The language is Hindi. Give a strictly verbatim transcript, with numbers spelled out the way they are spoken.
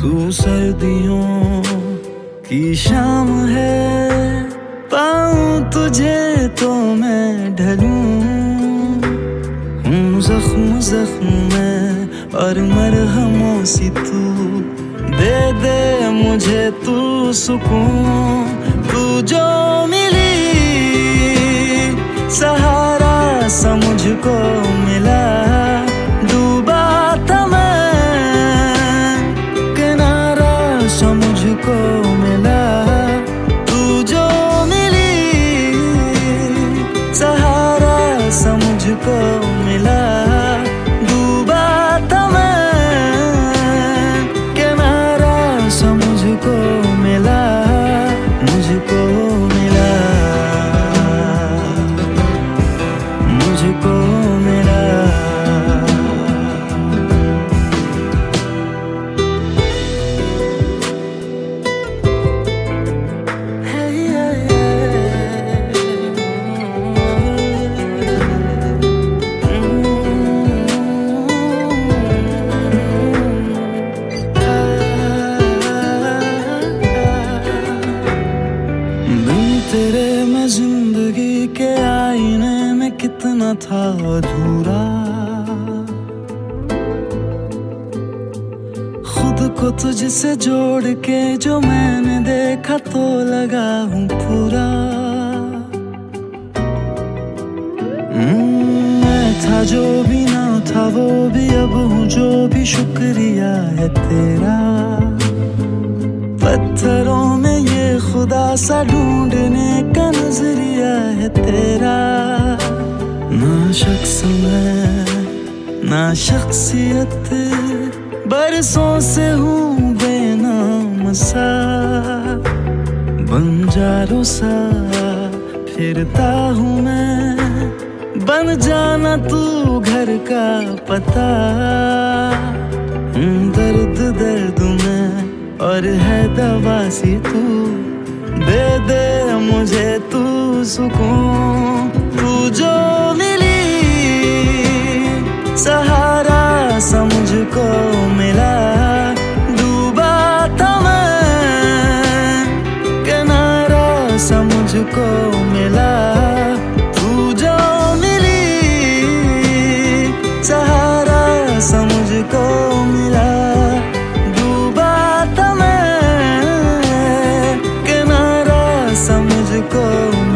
तू सर्दियों की शाम है, पाऊं तुझे तो मैं ढलूं। हूँ जख्म जख्म में और मरहमों सी तू दे दे मुझे तू सुकून। तू जो मिली सहारा सा मुझको मिला, डूबा था मैं किनारा सा मुझको मिला। तू जो मिली सहारा सा मुझको मिला, डूबा था मैं किनारा सा मुझको मिला, मुझको मिला, मुझको मिला। तेरे मैं जिंदगी के आईने में कितना था अधूरा, खुद को तुझसे जोड़ के जो मैंने देखा तो लगा हूँ पूरा। मैं था जो भी ना था वो भी अब हूँ जो भी, शुक्रिया है तेरा। पत्थरों में ये खुदा सा ढूंढने का नजरिया है तेरा। ना शख्स मैं ना शख्सियत, बरसों से हूँ बेनाम सा, बंजारों सा फिरता हूँ मैं। बन जाना तू घर का पता, दर्द दर्द में और है दवा सी तू, दे दे मुझे तू सुकून। तू जो मिली सहारा सा मुझको मिला, डूबा था मैं किनारा सा मुझको मिला। तू जो मिली सहारा सा मुझको मिला, मुझको